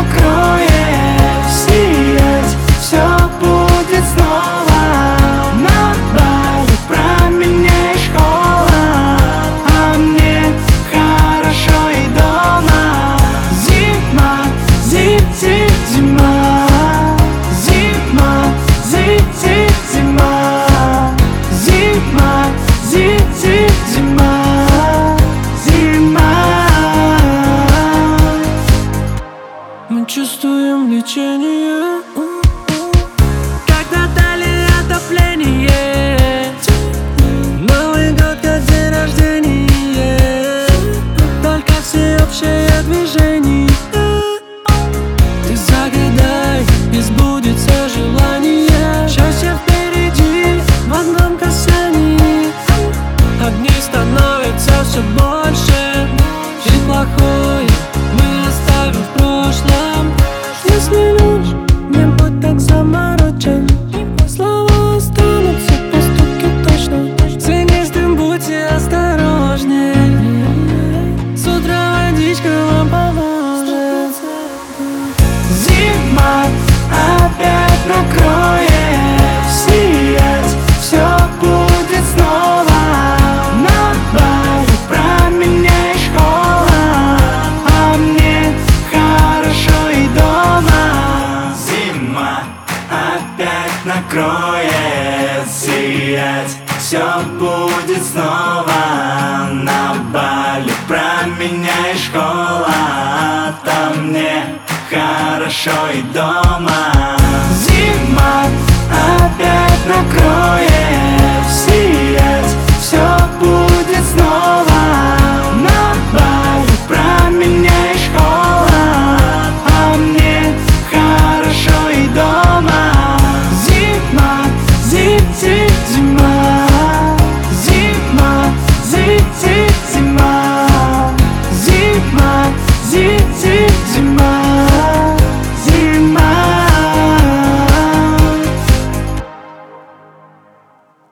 накроет, сиять все будет снова. На Бали променяй школа, а мне хорошо и дома. Зима, зима, зима, зима, зима, зима, зима. Мы чувствуем лечение, когда дали отопление. Новый год как день рождения, только всеобщее движение. Ты загадай, и сбудется желание. Счастье впереди в одном касании. Огней становится все больше, и плохое мы оставим в прошлом. Если лишь не будь так заморочен, слова останутся, поступки точно. Ценистым будьте осторожнее, с утра водичка вам поможет. Зима опять накроет, сиять все будет снова. На Бали променяй школа, а мне хорошо и дома. Зима опять накроет, сиять все будет снова. На Бали променяй школа, а там мне хорошо и дома. Зима опять накроет.